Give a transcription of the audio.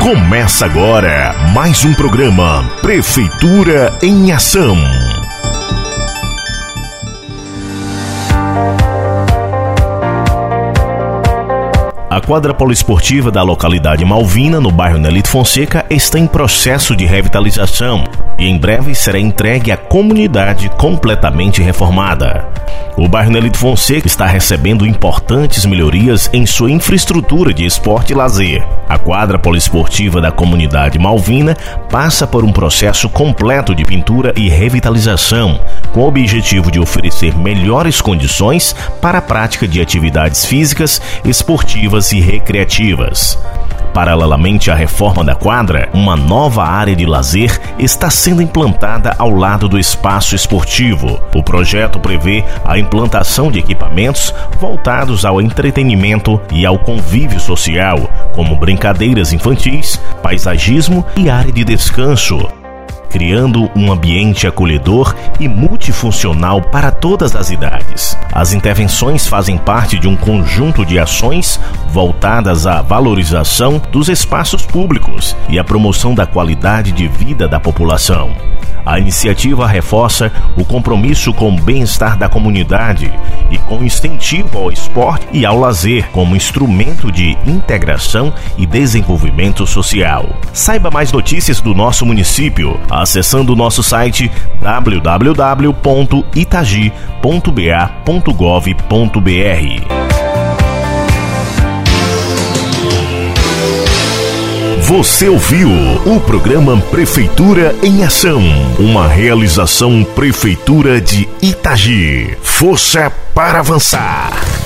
Começa agora mais um programa Prefeitura em Ação. A quadra poliesportiva da localidade Malvina, no bairro Nelito Fonseca, está em processo de revitalização e em breve será entregue à comunidade completamente reformada. O bairro Nelito Fonseca está recebendo importantes melhorias em sua infraestrutura de esporte e lazer. A quadra poliesportiva da comunidade Malvina passa por um processo completo de pintura e revitalização, com o objetivo de oferecer melhores condições para a prática de atividades físicas, esportivas e recreativas. Paralelamente à reforma da quadra, uma nova área de lazer está sendo implantada ao lado do espaço esportivo. O projeto prevê a implantação de equipamentos voltados ao entretenimento e ao convívio social, como brincadeiras infantis, paisagismo e área de descanso, criando um ambiente acolhedor e multifuncional para todas as idades. As intervenções fazem parte de um conjunto de ações voltadas à valorização dos espaços públicos e à promoção da qualidade de vida da população. A iniciativa reforça o compromisso com o bem-estar da comunidade e com incentivo ao esporte e ao lazer como instrumento de integração e desenvolvimento social. Saiba mais notícias do nosso município acessando o nosso site www.itagi.ba.gov.br. Você ouviu o programa Prefeitura em Ação, uma realização Prefeitura de Itagi. Força para avançar.